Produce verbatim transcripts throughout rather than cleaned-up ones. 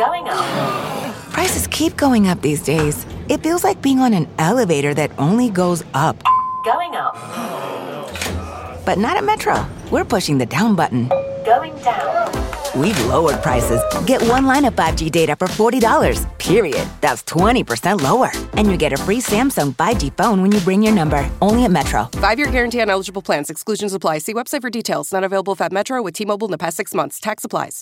Going up. Prices keep going up these days. It feels like being on an elevator that only goes up. Going up. But not at Metro. We're pushing the down button. Going down. We've lowered prices. Get one line of five G data for forty dollars, period. That's twenty percent lower. And you get a free Samsung five G phone when you bring your number. Only at Metro. Five-year guarantee on eligible plans. Exclusions apply. See website for details. Not available if at Metro with T-Mobile in the past six months. Tax applies.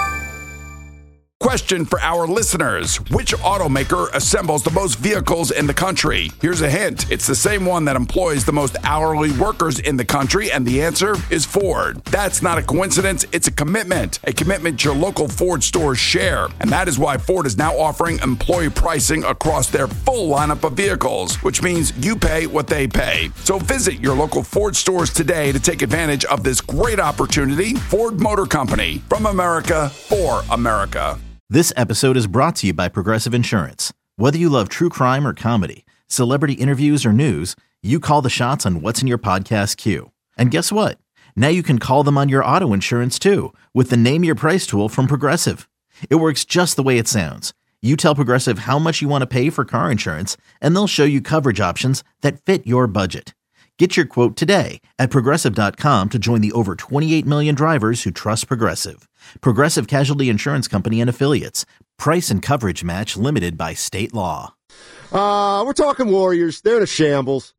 Question for our listeners. Which automaker assembles the most vehicles in the country? Here's a hint. It's the same one that employs the most hourly workers in the country, and the answer is Ford. That's not a coincidence. It's a commitment. A commitment your local Ford stores share. And that is why Ford is now offering employee pricing across their full lineup of vehicles, which means you pay what they pay. So visit your local Ford stores today to take advantage of this great opportunity. Ford Motor Company. From America, for America. This episode is brought to you by Progressive Insurance. Whether you love true crime or comedy, celebrity interviews or news, you call the shots on what's in your podcast queue. And guess what? Now you can call them on your auto insurance too with the Name Your Price tool from Progressive. It works just the way it sounds. You tell Progressive how much you want to pay for car insurance, and they'll show you coverage options that fit your budget. Get your quote today at Progressive dot com to join the over twenty-eight million drivers who trust Progressive. Progressive Casualty Insurance Company and Affiliates. Price and coverage match limited by state law. Uh, we're talking Warriors. They're in a shambles.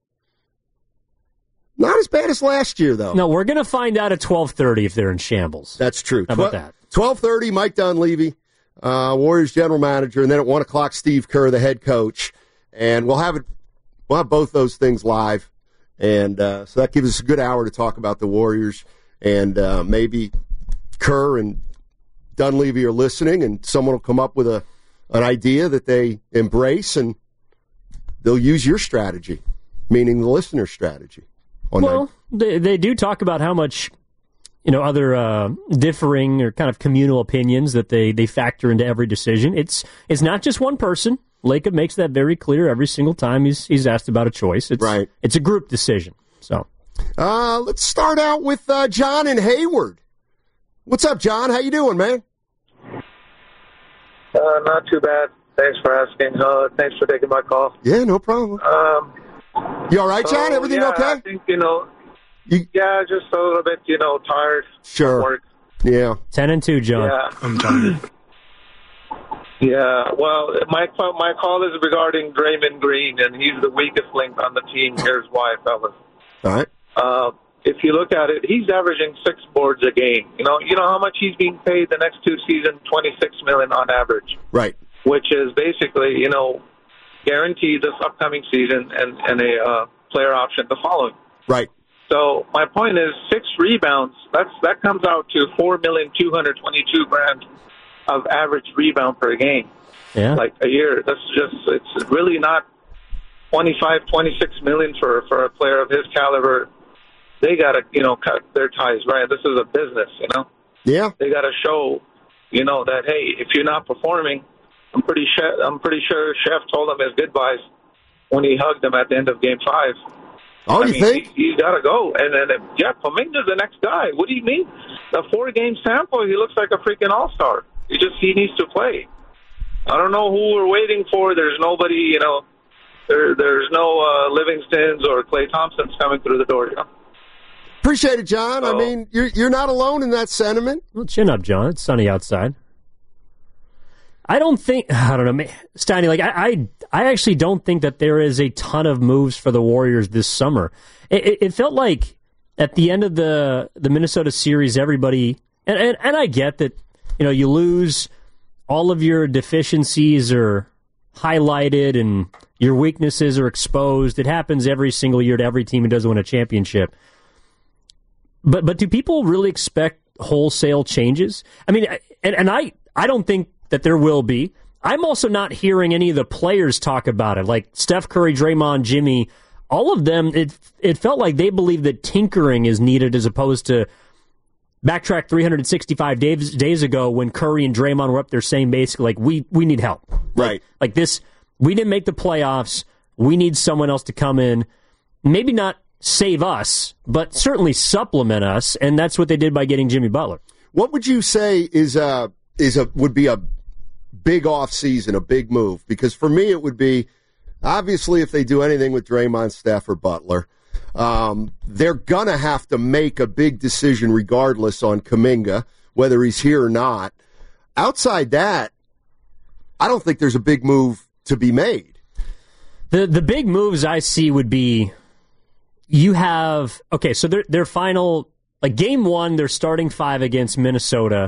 Not as bad as last year, though. No, we're going to find out at twelve thirty if they're in shambles. That's true. How about that? twelve thirty, Mike Dunleavy, uh, Warriors general manager, and then at one o'clock, Steve Kerr, the head coach. And we'll have it. We'll have both those things live. And uh, so that gives us a good hour to talk about the Warriors. And uh, maybe Kerr and Dunleavy are listening, and someone will come up with a an idea that they embrace, and they'll use your strategy, meaning the listener's strategy. Well, they, they do talk about how much, you know, other uh, differing or kind of communal opinions that they, they factor into every decision. It's it's not just one person. Lacob makes that very clear every single time he's he's asked about a choice. It's, right. It's a group decision. So, uh, let's start out with uh, John in Hayward. What's up, John? How you doing, man? Uh, not too bad. Thanks for asking. Uh, thanks for taking my call. Yeah, no problem. Um, you all right, John? so, Everything yeah, okay? I think, you know, you... yeah, just a little bit, you know, tired. Sure. From work. Yeah. Ten and two, John. Yeah. I'm tired. Yeah, well, my my call is regarding Draymond Green, and he's the weakest link on the team. Here's why, fellas. All right. Uh, if you look at it, he's averaging six boards a game. You know, you know how much he's being paid the next two seasons? twenty-six million dollars on average. Right. Which is basically, you know, guaranteed this upcoming season and, and a uh, player option the following. Right. So my point is, six rebounds. That's that comes out to four million two hundred twenty-two grand of average rebound per game. Yeah. Like a year. That's just it's really not twenty-five, twenty-six million for for a player of his caliber. They got to, you know, cut their ties, right? This is a business, you know. Yeah. They got to show, you know, that hey, if you're not performing, I'm pretty sure I'm pretty sure Chef told him his goodbyes when he hugged him at the end of Game Five. Oh, I you mean, think? He, he's got to go. And then, yeah, Kuminga's the next guy. What do you mean? The four-game sample, he looks like a freaking all-star. He just he needs to play. I don't know who we're waiting for. There's nobody, you know. There, there's no uh, Livingstons or Klay Thompsons coming through the door, you know. Appreciate it, John. So, I mean, you're you're not alone in that sentiment. Well, chin up, John. It's sunny outside. I don't think, I don't know, Steiny, like, I, I I actually don't think that there is a ton of moves for the Warriors this summer. It, it, it felt like at the end of the, the Minnesota series, everybody, and, and, and I get that, you know, you lose, all of your deficiencies are highlighted and your weaknesses are exposed. It happens every single year to every team who doesn't win a championship. But but do people really expect wholesale changes? I mean, and, and I, I don't think that there will be. I'm also not hearing any of the players talk about it, like Steph Curry, Draymond, Jimmy. All of them, it it felt like they believe that tinkering is needed as opposed to backtrack three hundred sixty-five days, days ago when Curry and Draymond were up there saying basically, like, we, we need help. Right. Like, like this, we didn't make the playoffs. We need someone else to come in. Maybe not save us, but certainly supplement us, and that's what they did by getting Jimmy Butler. What would you say is a, is a would be a big off season, a big move? Because for me, it would be, obviously, if they do anything with Draymond, Steph, or Butler, um, they're going to have to make a big decision regardless on Kuminga, whether he's here or not. Outside that, I don't think there's a big move to be made. The the big moves I see would be, you have, okay, so their, their final, like game one, their starting five against Minnesota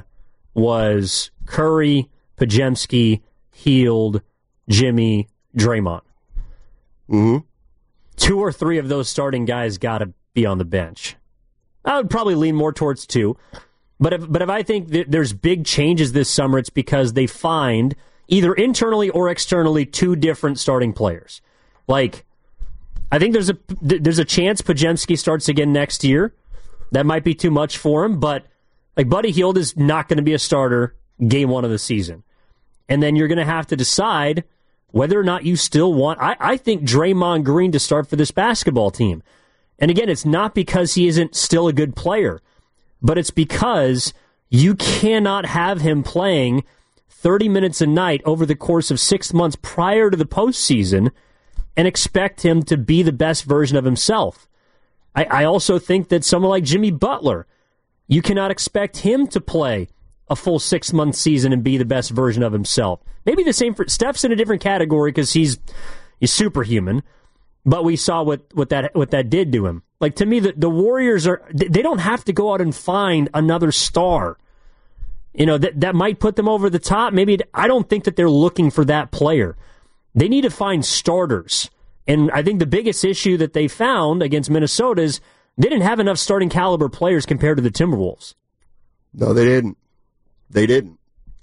was Curry, Podziemski, Hield, Jimmy, Draymond. Mm-hmm. Two or three of those starting guys got to be on the bench. I would probably lean more towards two. But if, but if I think that there's big changes this summer, it's because they find, either internally or externally, two different starting players. Like, I think there's a there's a chance Podziemski starts again next year. That might be too much for him, but like Buddy Hield is not going to be a starter game one of the season. And then you're going to have to decide whether or not you still want, I, I think, Draymond Green to start for this basketball team. And again, it's not because he isn't still a good player, but it's because you cannot have him playing thirty minutes a night over the course of six months prior to the postseason and expect him to be the best version of himself. I, I also think that someone like Jimmy Butler, you cannot expect him to play a full six-month season and be the best version of himself. Maybe the same for Steph's in a different category because he's he's superhuman, but we saw what, what that what that did to him. Like, to me, the, the Warriors are, they don't have to go out and find another star. You know, that that might put them over the top. Maybe, I don't think that they're looking for that player. They need to find starters. And I think the biggest issue that they found against Minnesota is they didn't have enough starting caliber players compared to the Timberwolves. No, they didn't. They didn't.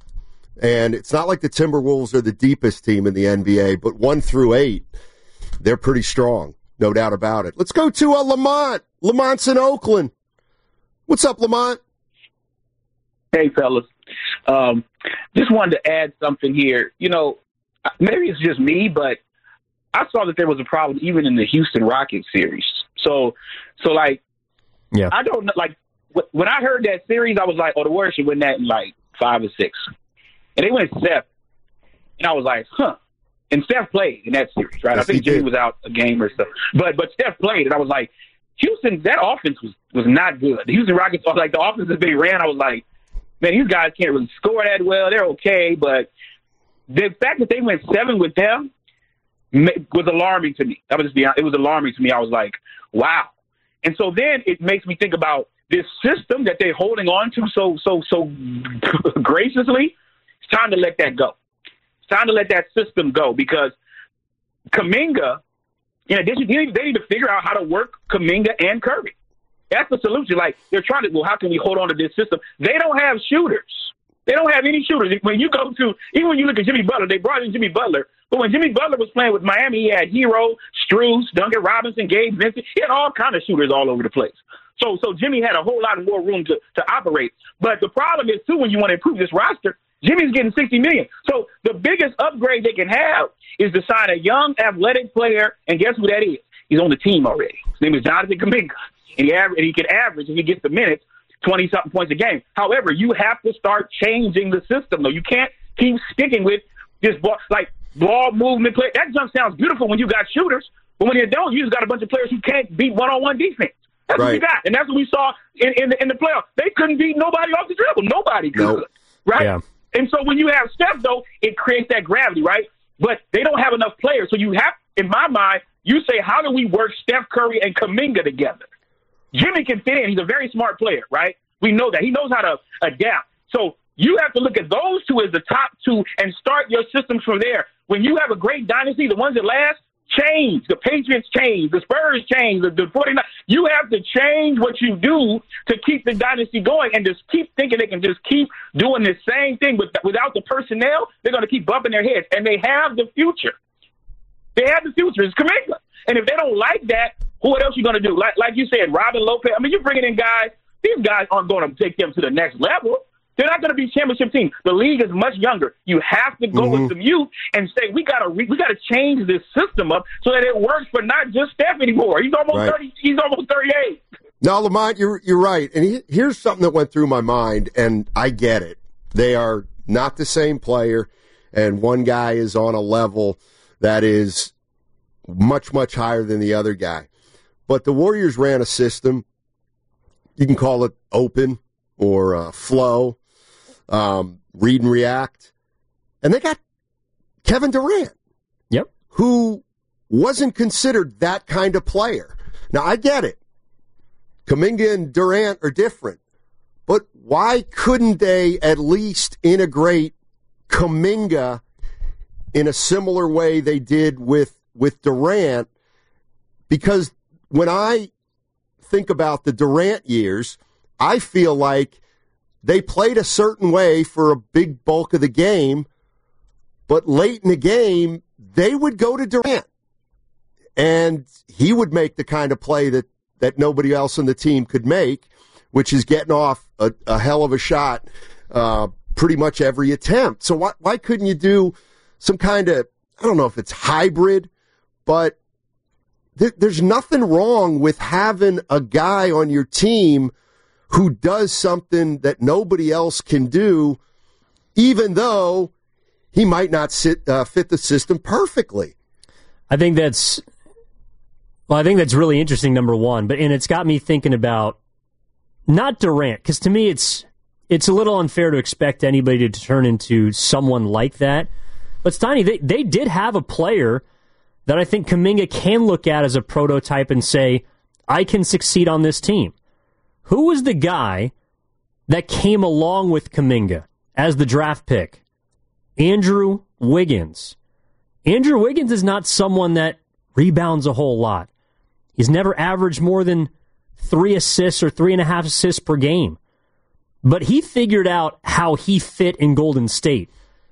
And it's not like the Timberwolves are the deepest team in the N B A, but one through eight, they're pretty strong. No doubt about it. Let's go to uh, Lamont. Lamont's in Oakland. What's up, Lamont? Hey, fellas. Um, just wanted to add something here. You know, maybe it's just me, but I saw that there was a problem even in the Houston Rockets series. So, so like, yeah, I don't know. Like, when I heard that series, I was like, oh, the Warriors should win that in like five or six. And they went seven. And I was like, huh. And Steph played in that series, right? Yes, I think Jimmy was out a game or so. But but Steph played, and I was like, Houston, that offense was, was not good. The Houston Rockets, like the offense that they ran, I was like, man, these guys can't really score that well. They're okay. But the fact that they went seven with them was alarming to me. That was just be, it was alarming to me. I was like, wow. And so then it makes me think about this system that they're holding on to so so so graciously. It's time to let that go. It's time to let that system go because Kuminga, in addition, they need to figure out how to work Kuminga and Curry. That's the solution. Like, they're trying to, well, how can we hold on to this system? They don't have shooters. They don't have any shooters. When you go to, even when you look at Jimmy Butler, they brought in Jimmy Butler, but when Jimmy Butler was playing with Miami, he had Hero, Strus, Duncan Robinson, Gabe Vincent. He had all kind of shooters all over the place. So so Jimmy had a whole lot more room to, to operate. But the problem is, too, when you want to improve this roster, Jimmy's getting sixty million dollars. So the biggest upgrade they can have is to sign a young, athletic player, and guess who that is? He's on the team already. His name is Jonathan Kuminga, and he, aver- and he can average, if he gets the minutes, twenty-something points a game. However, you have to start changing the system, though. You can't keep sticking with this ball, like ball movement play. That jump sounds beautiful when you got shooters, but when you don't, you just got a bunch of players who can't beat one-on-one defense. That's right. what you got, and that's what we saw in, in, the, in the playoffs. They couldn't beat nobody off the dribble. Nobody could, nope. right? Yeah. And so when you have Steph, though, it creates that gravity, right? But they don't have enough players. So you have, in my mind, you say, how do we work Steph Curry and Kuminga together? Jimmy can fit in. He's a very smart player, right? We know that. He knows how to adapt. So you have to look at those two as the top two and start your systems from there. When you have a great dynasty, the ones that last, change. The Patriots change. The Spurs change. The, the 49ers. You have to change what you do to keep the dynasty going and just keep thinking they can just keep doing the same thing. But without the personnel, they're going to keep bumping their heads. And they have the future. They have the future. It's Kuminga. And if they don't like that, what else are you going to do? Like, like you said, Robin Lopez. I mean, you're bringing in guys. These guys aren't going to take them to the next level. They're not going to be championship team. The league is much younger. You have to go mm-hmm. with some youth and say we got to re- we got to change this system up so that it works for not just Steph anymore. He's almost right. thirty. He's almost thirty-eight. No, Lamont, you're you're right. And he, here's something that went through my mind, and I get it. They are not the same player. and one guy is on a level that is much, much higher than the other guy. But the Warriors ran a system. You can call it open or uh, flow, um, read and react. And they got Kevin Durant. Yep. Who wasn't considered that kind of player. Now, I get it. Kuminga and Durant are different. But why couldn't they at least integrate Kuminga in a similar way they did with, with Durant? Because when I think about the Durant years, I feel like they played a certain way for a big bulk of the game, but late in the game, they would go to Durant, and he would make the kind of play that, that nobody else on the team could make, which is getting off a, a hell of a shot uh, pretty much every attempt. So why, why couldn't you do some kind of, I don't know if it's hybrid, but th- there's nothing wrong with having a guy on your team who does something that nobody else can do, even though he might not sit, uh, fit the system perfectly. I think that's, well, I think that's really interesting, number one. But and it's got me thinking about not Durant, because to me it's it's a little unfair to expect anybody to turn into someone like that. But Steiny, they, they did have a player that I think Kuminga can look at as a prototype and say, I can succeed on this team. Who was the guy that came along with Kuminga as the draft pick? Andrew Wiggins. Andrew Wiggins is not someone that rebounds a whole lot. He's never averaged more than three assists or three and a half assists per game. But he figured out how he fit in Golden State.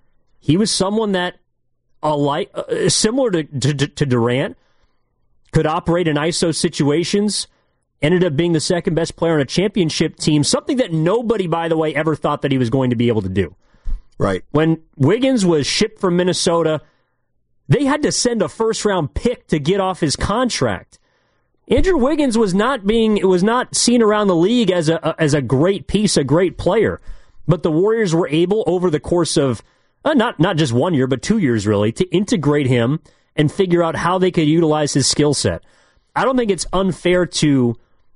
He was someone that, alike, uh, similar to, to, to Durant, could operate in I S O situations, ended up being the second best player on a championship team, something that nobody, by the way, ever thought that he was going to be able to do. Right. When Wiggins was shipped from Minnesota, they had to send a first-round pick to get off his contract. Andrew Wiggins was not being was not seen around the league as a as a great piece, a great player. But the Warriors were able, over the course of uh, not not just one year, but two years really, to integrate him and figure out how they could utilize his skill set. I don't think it's unfair to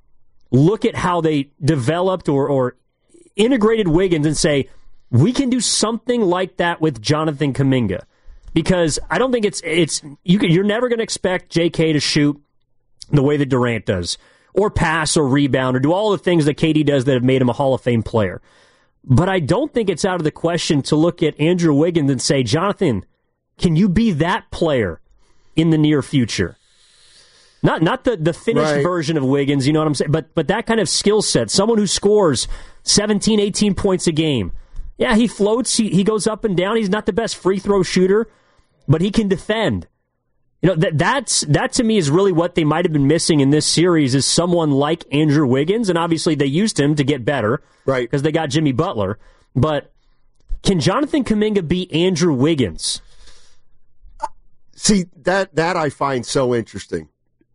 look at how they developed or, or integrated Wiggins and say, we can do something like that with Jonathan Kuminga. Because I don't think it's it's you can, you're never going to expect J K to shoot the way that Durant does, or pass or rebound, or do all the things that K D does that have made him a Hall of Fame player. But I don't think it's out of the question to look at Andrew Wiggins and say, Jonathan, can you be that player in the near future? Not not the, the finished right. version of Wiggins, you know what I'm saying? But but that kind of skill set, someone who scores seventeen, eighteen points a game. Yeah, he floats, he, he goes up and down. He's not the best free throw shooter, but he can defend. You know, that that's that to me is really what they might have been missing in this series, is someone like Andrew Wiggins, and obviously they used him to get better, right? Because they got Jimmy Butler. But can Jonathan Kuminga be Andrew Wiggins? See, that that I find so interesting,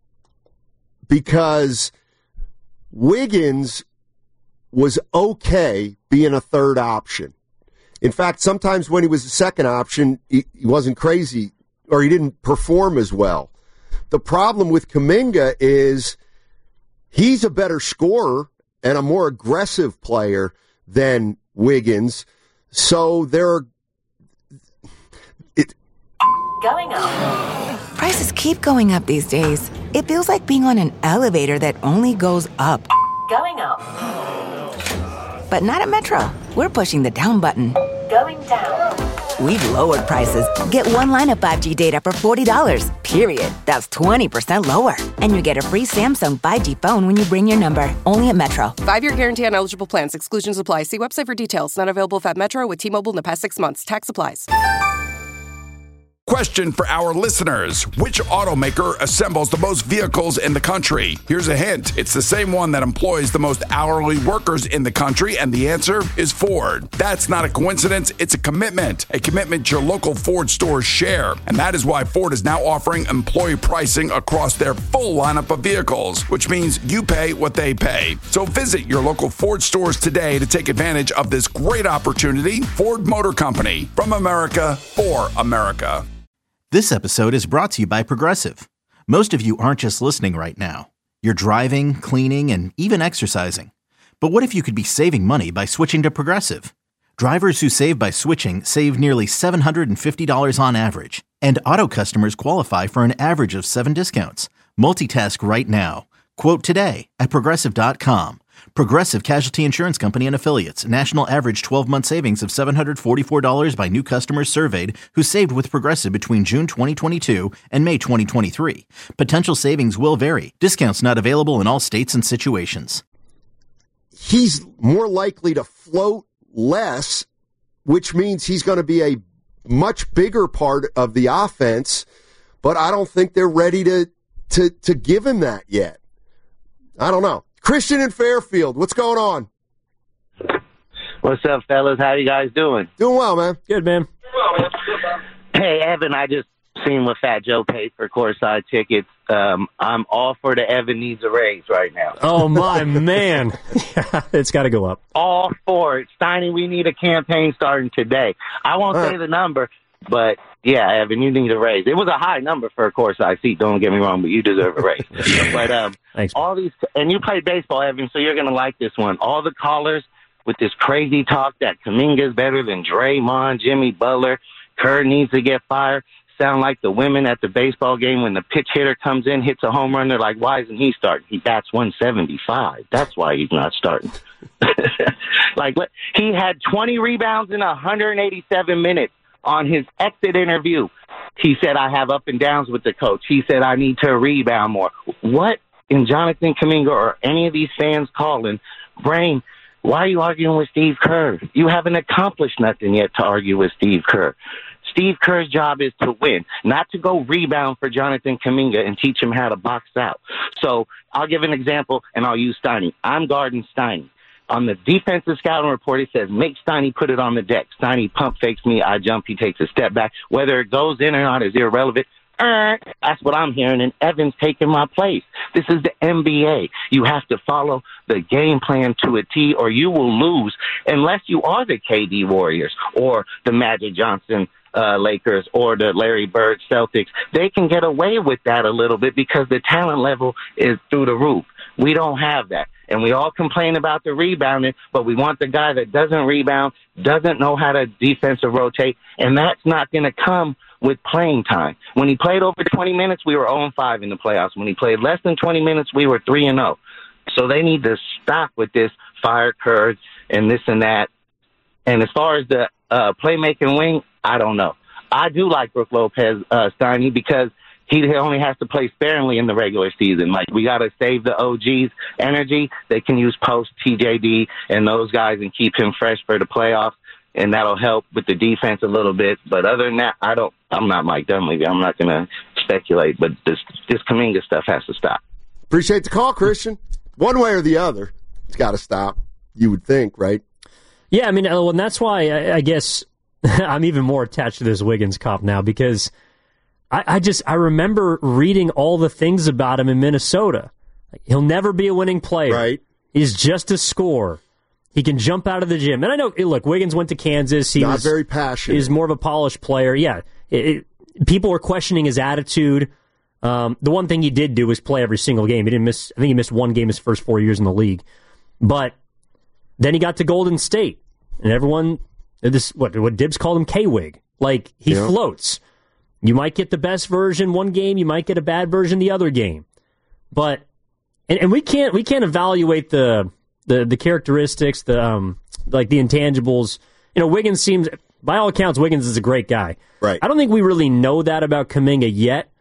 because Wiggins was okay being a third option. In fact, sometimes when he was a second option, he, he wasn't crazy, or he didn't perform as well. The problem with Kuminga is he's a better scorer and a more aggressive player than Wiggins. So there it Going up. Prices keep going up these days. It feels like being on an elevator that only goes up. Going up. But not at Metro. We're pushing the down button. Going down. We've lowered prices. Get one line of five G data for forty dollars, period. That's twenty percent lower. And you get a free Samsung five G phone when you bring your number. Only at Metro. Five-year guarantee on eligible plans. Exclusions apply. See website for details. Not available if at Metro with T-Mobile in the past six months. Tax applies. Question for our listeners. Which automaker assembles the most vehicles in the country? Here's a hint. It's the same one that employs the most hourly workers in the country, and the answer is Ford. That's not a coincidence. It's a commitment. A commitment your local Ford stores share. And that is why Ford is now offering employee pricing across their full lineup of vehicles, which means you pay what they pay. So visit your local Ford stores today to take advantage of this great opportunity. Ford Motor Company, from America for America. This episode is brought to you by Progressive. Most of you aren't just listening right now. You're driving, cleaning, and even exercising. But what if you could be saving money by switching to Progressive? Drivers who save by switching save nearly seven hundred fifty dollars on average. And auto customers qualify for an average of seven discounts. Multitask right now. Quote today at Progressive dot com. Progressive Casualty Insurance Company and Affiliates. National average twelve-month savings of seven hundred forty-four dollars by new customers surveyed who saved with Progressive between June twenty twenty-two and May twenty twenty-three. Potential savings will vary. Discounts not available in all states and situations. He's more likely to float less, which means he's going to be a much bigger part of the offense, but I don't think they're ready to, to, to give him that yet. I don't know. Christian in Fairfield, what's going on? What's up, fellas? How you guys doing? Doing well, man. Good, man. Hey, Evan, I just seen what Fat Joe paid for courtside tickets. Um, I'm all for the Evan needs a raise right now. Oh, my man. It's got to go up. All for it. Steiny, we need a campaign starting today. I won't All say right. the number, but, yeah, Evan, you need a raise. It was a high number for a courtside seat, don't get me wrong, but you deserve a raise. But um, Thanks, all these, and you play baseball, Evan, so you're going to like this one. All the callers with this crazy talk that Kuminga's better than Draymond, Jimmy Butler, Kerr needs to get fired, sound like the women at the baseball game when the pitch hitter comes in, hits a home run, they're like, why isn't he starting? He bats one seventy-five. That's why he's not starting. Like, he had twenty rebounds in one hundred eighty-seven minutes on his exit interview. He said, I have up and downs with the coach. He said, I need to rebound more. What in Jonathan Kuminga or any of these fans calling, Brain, why are you arguing with Steve Kerr? You haven't accomplished nothing yet to argue with Steve Kerr. Steve Kerr's job is to win, not to go rebound for Jonathan Kuminga and teach him how to box out. So I'll give an example, and I'll use Steiny. I'm guarding Steiny. On the defensive scouting report, it says, make Steiny put it on the deck. Steiny pump fakes me, I jump, he takes a step back. Whether it goes in or not is irrelevant. Uh, that's what I'm hearing, and Evan's taking my place. This is the N B A. You have to follow the game plan to a T, or you will lose unless you are the K D Warriors or the Magic Johnson uh, Lakers or the Larry Bird Celtics. They can get away with that a little bit because the talent level is through the roof. We don't have that. And we all complain about the rebounding, but we want the guy that doesn't rebound, doesn't know how to defensive rotate, and that's not going to come with playing time. When he played over twenty minutes, we were oh and five in the playoffs. When he played less than twenty minutes, we were three and oh. So they need to stop with this fire curve and this and that. And as far as the uh, playmaking wing, I don't know. I do like Brook Lopez, uh, Steiny, because he only has to play sparingly in the regular season. Like, we got to save the O Gs' energy. They can use post T J D and those guys and keep him fresh for the playoffs, and that'll help with the defense a little bit. But other than that, I don't. I'm not Mike Dunleavy. I'm not going to speculate. But this this Kuminga stuff has to stop. Appreciate the call, Christian. One way or the other, it's got to stop. You would think, right? Yeah, I mean, and that's why I, I guess I'm even more attached to this Wiggins cop now, because I, I just I remember reading all the things about him in Minnesota. Like, he'll never be a winning player. Right. He's just a scorer. He can jump out of the gym. And I know, look, Wiggins went to Kansas. He Not was very passionate. He's more of a polished player. Yeah. It, it, people were questioning his attitude. Um, the one thing he did do was play every single game. He didn't miss. I think he missed one game his first four years in the league. But then he got to Golden State, and everyone, this what what Dibs called him K-Wig. Like, he yeah. floats. You might get the best version one game, you might get a bad version the other game. But and, and we can't we can't evaluate the the the characteristics, the um like the intangibles. You know, Wiggins seems, by all accounts, Wiggins is a great guy. Right. I don't think we really know that about Kuminga yet,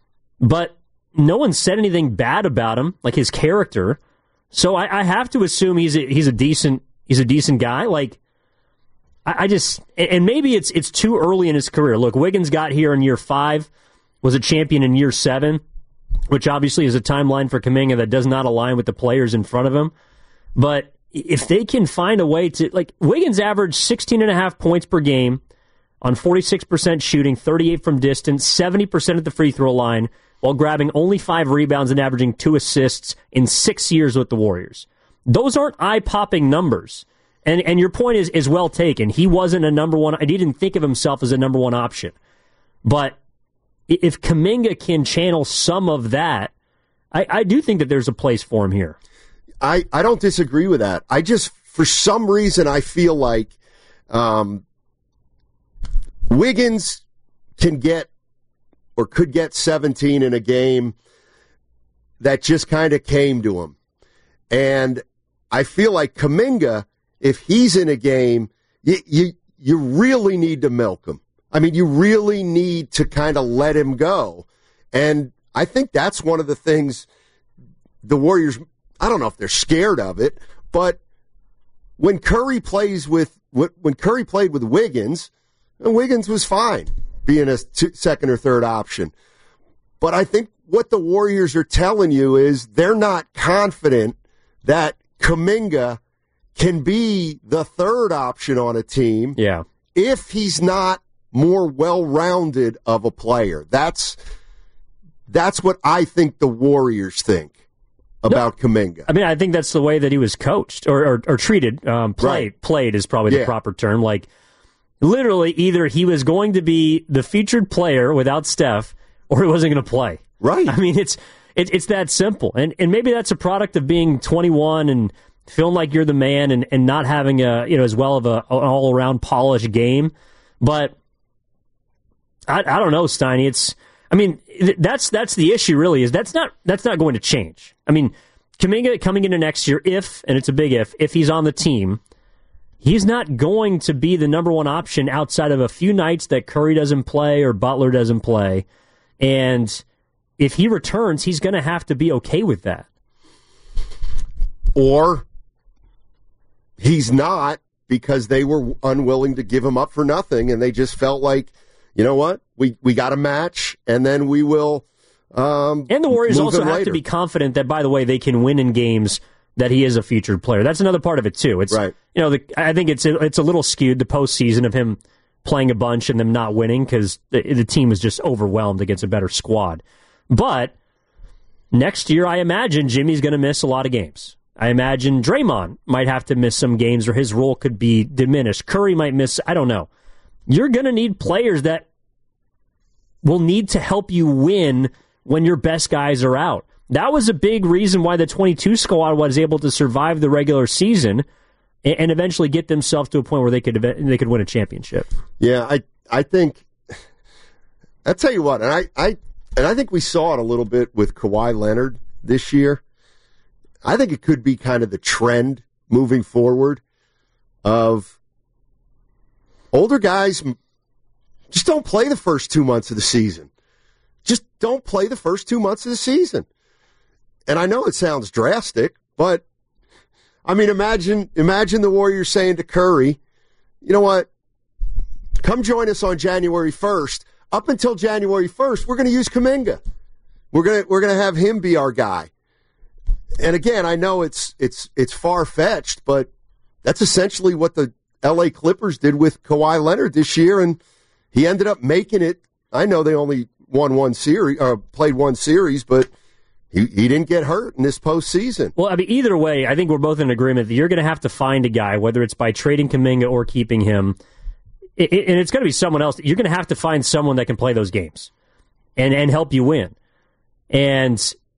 but no one said anything bad about him, like his character. So I, I have to assume he's a, he's a decent he's a decent guy. Like, I, I, I just, and maybe it's it's too early in his career. Look, Wiggins got here in year five, was a champion in year seven, which obviously is a timeline for Kuminga that does not align with the players in front of him. But if they can find a way to, like, Wiggins averaged sixteen and a half points per game on forty-six percent shooting, thirty-eight from distance, seventy percent at the free throw line, while grabbing only five rebounds and averaging two assists in six years with the Warriors. Those aren't eye-popping numbers. And and your point is, is well taken. He wasn't a number one, he didn't think of himself as a number one option. But if Kuminga can channel some of that, I, I do think that there's a place for him here. I, I don't disagree with that. I just, for some reason, I feel like um, Wiggins can get or could get seventeen in a game that just kind of came to him. And I feel like Kuminga, if he's in a game, you, you, you really need to milk him. I mean, you really need to kind of let him go. And I think that's one of the things the Warriors, I don't know if they're scared of it, but when Curry plays with, when Curry played with Wiggins, Wiggins was fine being a two, second or third option. But I think what the Warriors are telling you is they're not confident that Kuminga can be the third option on a team. Yeah. If he's not more well-rounded of a player. That's that's what I think the Warriors think about no, Kuminga. I mean, I think that's the way that he was coached or or, or treated. Um, played right. played is probably the yeah. proper term. Like, literally, either he was going to be the featured player without Steph, or he wasn't going to play. Right. I mean, it's it, it's that simple. And and maybe that's a product of being twenty-one and feeling like you're the man and, and not having a you know as well of a, an all-around polished game. But I, I don't know, Steiny. It's I mean that's that's the issue. Really, is that's not that's not going to change. I mean, Kuminga coming into next year, if and it's a big if, if he's on the team, he's not going to be the number one option outside of a few nights that Curry doesn't play or Butler doesn't play. And if he returns, he's going to have to be okay with that. Or he's not, because they were unwilling to give him up for nothing, and they just felt like, you know what, we, we got a match, and then we will um, And the Warriors also have later. to be confident that, by the way, they can win in games that he is a featured player. That's another part of it, too. It's right. You know, the, I think it's a, it's a little skewed, the postseason of him playing a bunch and them not winning, because the, the team was just overwhelmed against a better squad. But next year, I imagine Jimmy's going to miss a lot of games. I imagine Draymond might have to miss some games, or his role could be diminished. Curry might miss, I don't know. You're going to need players that will need to help you win when your best guys are out. That was a big reason why the twenty-two squad was able to survive the regular season and eventually get themselves to a point where they could they could win a championship. Yeah, I I think I'll tell you what, and I, I and I think we saw it a little bit with Kawhi Leonard this year. I think it could be kind of the trend moving forward of older guys just don't play the first two months of the season. Just don't play the first two months of the season. And I know it sounds drastic, but I mean, imagine imagine the Warriors saying to Curry, you know what, come join us on January first. Up until January first, we're going to use Kuminga. We're going to we're going to have him be our guy. And again, I know it's it's it's far-fetched, but that's essentially what the L A Clippers did with Kawhi Leonard this year, and he ended up making it. I know they only won one series, or played one series, but he, he didn't get hurt in this postseason. Well, I mean, either way, I think we're both in agreement that you're going to have to find a guy, whether it's by trading Kuminga or keeping him, it, it, and it's going to be someone else. You're going to have to find someone that can play those games and, and help you win. And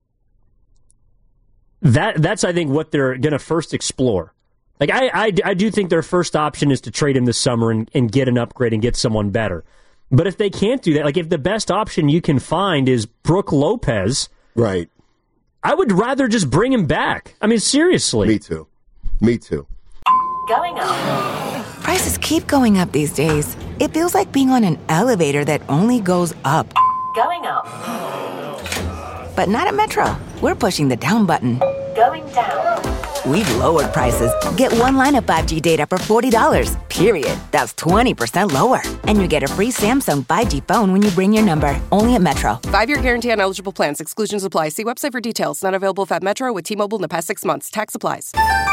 that that's, I think, what they're going to first explore. Like, I, I, I do think their first option is to trade him this summer and, and get an upgrade and get someone better. But if they can't do that, like if the best option you can find is Brook Lopez, right? I would rather just bring him back. I mean, seriously. Me too. Me too. Going up. Prices keep going up these days. It feels like being on an elevator that only goes up. Going up. But not at Metro. We're pushing the down button. Going down. We've lowered prices. Get one line of five G data for forty dollars, period. That's twenty percent lower. And you get a free Samsung five G phone when you bring your number. Only at Metro. Five-year guarantee on eligible plans. Exclusions apply. See website for details. Not available if at Metro with T-Mobile in the past six months. Tax applies.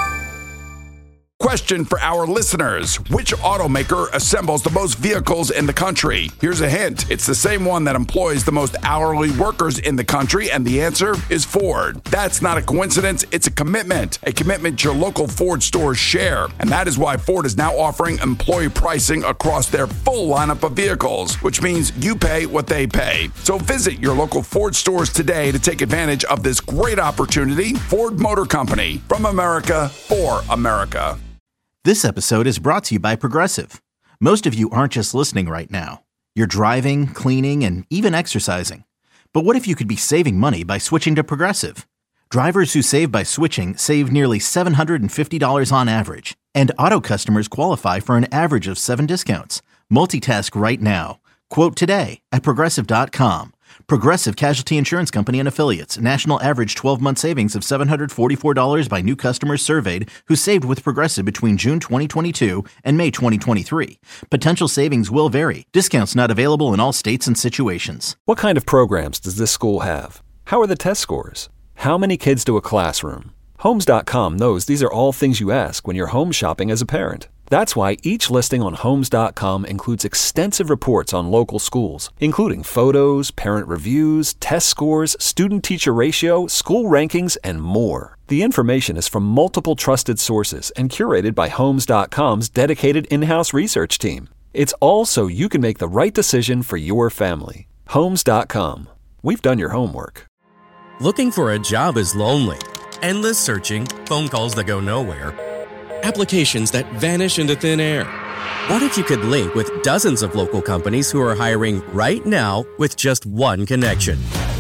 Question for our listeners. Which automaker assembles the most vehicles in the country? Here's a hint. It's the same one that employs the most hourly workers in the country, and the answer is Ford. That's not a coincidence. It's a commitment. A commitment your local Ford stores share. And that is why Ford is now offering employee pricing across their full lineup of vehicles, which means you pay what they pay. So visit your local Ford stores today to take advantage of this great opportunity. Ford Motor Company. From America, for America. This episode is brought to you by Progressive. Most of you aren't just listening right now. You're driving, cleaning, and even exercising. But what if you could be saving money by switching to Progressive? Drivers who save by switching save nearly seven hundred fifty dollars on average. And auto customers qualify for an average of seven discounts. Multitask right now. Quote today at Progressive dot com. Progressive Casualty Insurance Company and Affiliates. National average twelve-month savings of seven hundred forty-four dollars by new customers surveyed who saved with Progressive between June twenty twenty-two and May twenty twenty-three. Potential savings will vary. Discounts not available in all states and situations. What kind of programs does this school have? How are the test scores? How many kids do a classroom? Homes dot com knows these are all things you ask when you're home shopping as a parent. That's why each listing on Homes dot com includes extensive reports on local schools, including photos, parent reviews, test scores, student-teacher ratio, school rankings, and more. The information is from multiple trusted sources and curated by Homes dot com's dedicated in-house research team. It's all so you can make the right decision for your family. Homes dot com. We've done your homework. Looking for a job is lonely. Endless searching, phone calls that go nowhere, applications that vanish into thin air. What if you could link with dozens of local companies who are hiring right now with just one connection?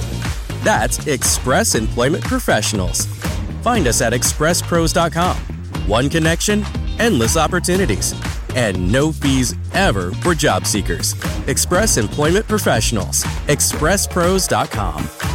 That's Express Employment Professionals. Find us at express pros dot com. One connection, endless opportunities, and no fees ever for job seekers. Express Employment Professionals. express pros dot com.